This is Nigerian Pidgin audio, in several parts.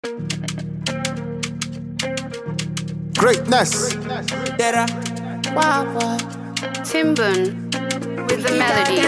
Greatness. Timbun with the melody.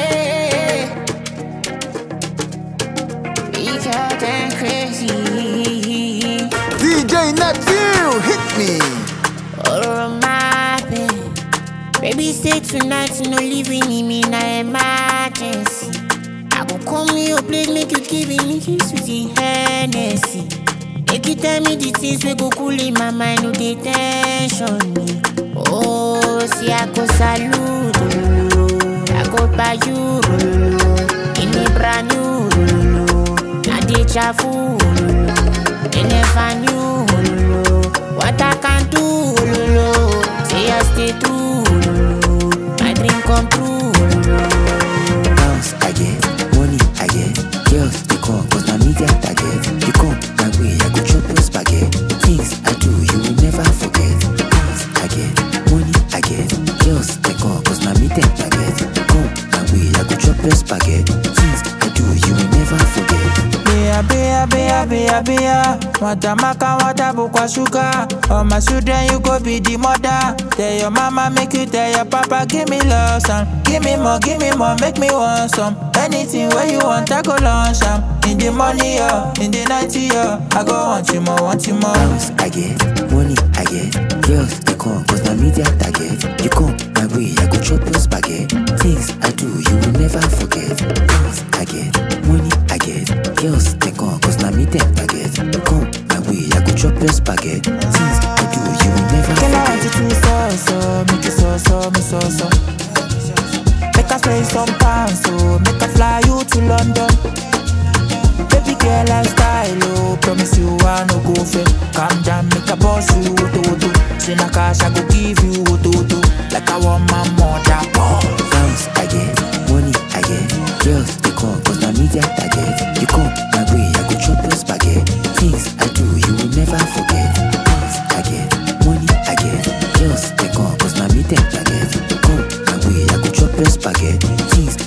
DJ Nephew, hit me. Oh, my baby. Baby, stay tonight, no leaving me in an emergency. I go come to your place, make you give me kiss with the Hennessy. Make you tell me the things we go cool in my mind, no dey tension me. Oh, see, I go salute, I go buy you, in a brand new, I dey chafu, I never knew what I can do. Say I stay true, my dream come true. Bounce, I get money, I get girls, they come, cause my media target. You come my way, I go chop your spaghetti. Things I do, you will never forget. Bounce, I get money, I get girls, they come, cause my media target. You come my way, I go chop your spaghetti. Things I do, you will never forget. Bia, Watamaka, watabukwa sugar. All my children, you go be the mother. Tell your mama, make you tell your papa, give me love, son. Give me more, make me want some. Anything where you want, I go launch some. In the money, in the night, I go want you more. Bounce, I get money, I get girls, they come, cause my media target. You come my way, I go chop your spaghetti. Things I do, you will never forget. Bounce, I get money, I get girls, they come, cause my media target. You come my way, I go chop your spaghetti. Things I do, you will never Can I want you forget. to so, make you so. Make us spend some pounds, so make us fly you to London. Baby girl lifestyle, oh, promise you I no go fail. Calm down, make a boss you, Say na cash, I go give you, like I want my mother. Bounce, I get money, I get girls, they come, cause my media target. You come my way, I go chop your spaghetti. Things I do, you will never forget. Bounce, I get money, I get girls, they come, cause my media target. You come my way, I go chop your spaghetti. Things